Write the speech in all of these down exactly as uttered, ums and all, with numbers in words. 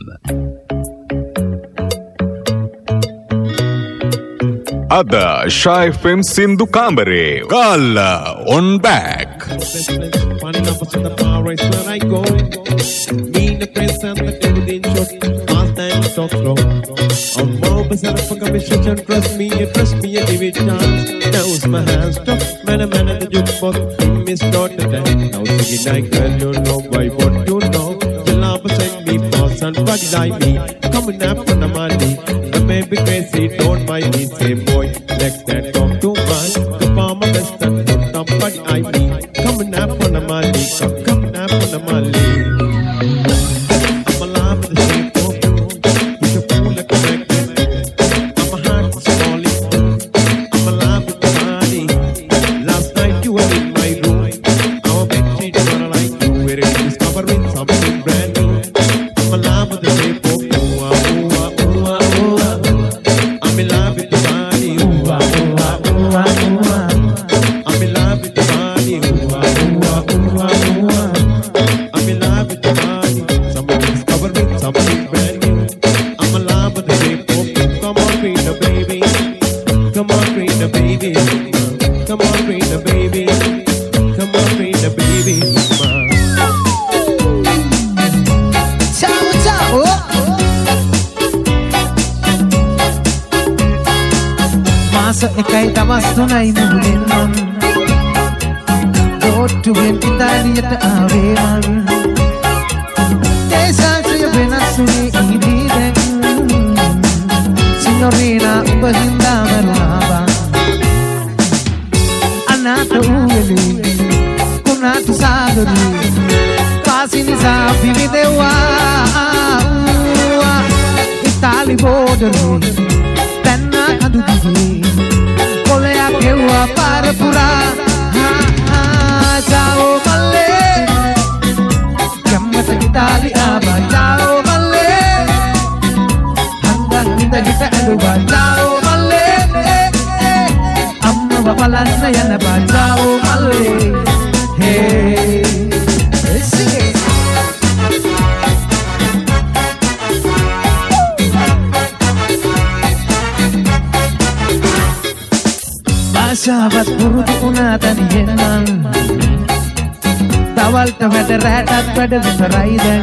Ada Shy F M Sindhu Kambare Gala on back. Funny numbers in the bar race where I go. Me the prince and the devil in short. Fast time talk slow. On more percent of a commission. Trust me, trust me, and give it chance. Now's my hands stop. Man, a man at the jukebox. Miss not the time. Now singing like girl, you know why what you know. The love send me boss and body like me. Coming up on the money. The baby crazy, don't mind me. Say boy, next that talk too much. The farmer best and put somebody I mean. Coming up on the money, come coming up on the money. I'm alive with the shape of you. With your fool like a magnet. I'm a heart is falling. I'm alive with the money. Last night you were in my room. Our bed sheet is not like you. We're discovering something brand new. I'm alive with the shape of you. Ooh, ah, ooh, ah, ooh, ah, ooh, ah. I'm in love with the body. Ooh, ah, ooh, ah, ooh, ah, ooh, ah. I'm in love with the body. Ooh, ah, ooh, ah, ooh, ah, ooh, ah. I'm in love with the body. Somebody discover me, something brand new. I'm in love with the shape of you. Come on, bring the baby. Come on, bring the baby. Come on, bring the baby. Come on, bring the baby. Ciao, ciao. Masa ekay tamas tunay nubulin man. Botuhin Italiata aweman. Desa siya binasuni ibiden. Signorina ubahinda marunaba. Anata uweli, kunatu sagari. Pasini sa videwa. Itali border. Penna adudigi. Kolea kewa para pura. Ciao male, chiamata Itali aba. Ciao male, hanggang kita kita aluba. Ciao male, amma babalan na yan aba. Ciao male, hey, sige. Sahabat buru diunatan yenan. Tawal tawad ratat pada visaraidan.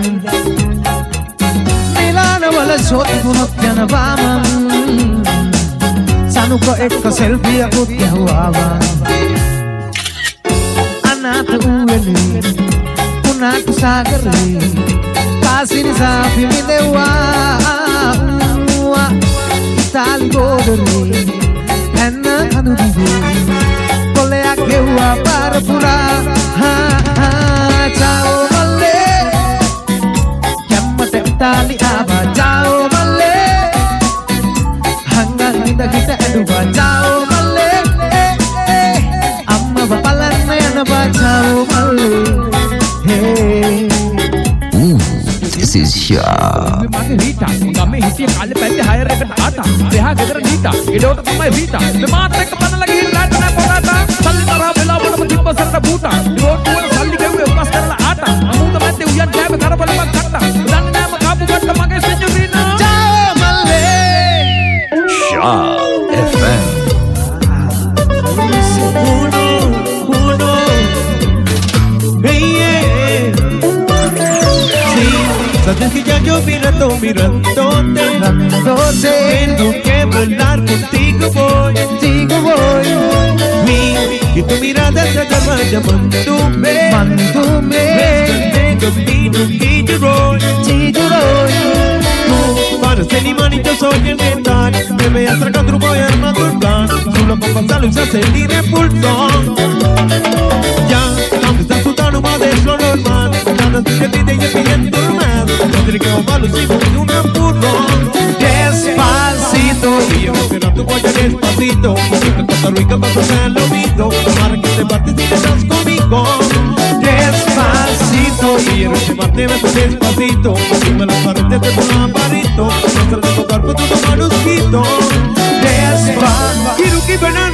Milana wala sot gunot jana vaman. Sanu ko ekko selfie aku kiawawa. Anata uweli, kunatu sagari. Kasini safi midewa. Itali bodori. Penna adudigi, kolea kewa para pura. Ciao male, chiamata Itali aba. Ciao male, hanggang kita kita aduba. Ciao male, amma bapalan na yan aba. Ciao male, hey. This is Shah. Rita, kami hiti kali pende hire rekat ata. Reha gedera Rita, idota kamai Rita. Me matre kapana lagi rata na porata. Salli tara bela bola mati pasar na buta. Idota wala salli kewe ulas karla ata. Amu ta mate uyan kabe kara bola mag katta. Dan na makabu gatta mage senyorina. Ciao male, Shah F M. Uno, uno, hey, yeah. Sí, sabes que ya yo mirando, mirándote, mirándote. Tengo que bailar contigo voy, contigo voy. Sí, y tu mirada se acaba llamándome, mandándome. Tengo vino y lloró, y lloró. Tú pareces ni man y yo soy el metal. Me voy atracando, voy armando el plan. Solo con pasarlo y se hace el impulso. Ya, aunque estás sudando más de lo normal. Nada así que te y pidiendo más. No tiene que bajarlo si con un apuro. Despacito, y yo esperando voy a despacito. Y que Costa Rica vas a hacer lo mismo. Para que te partes y te das conmigo. Despacito, y yo llevarte beso despacito. Y me las paredes de tu lamparito. No se de tocar por tu manusquito. Despacito. Quiero que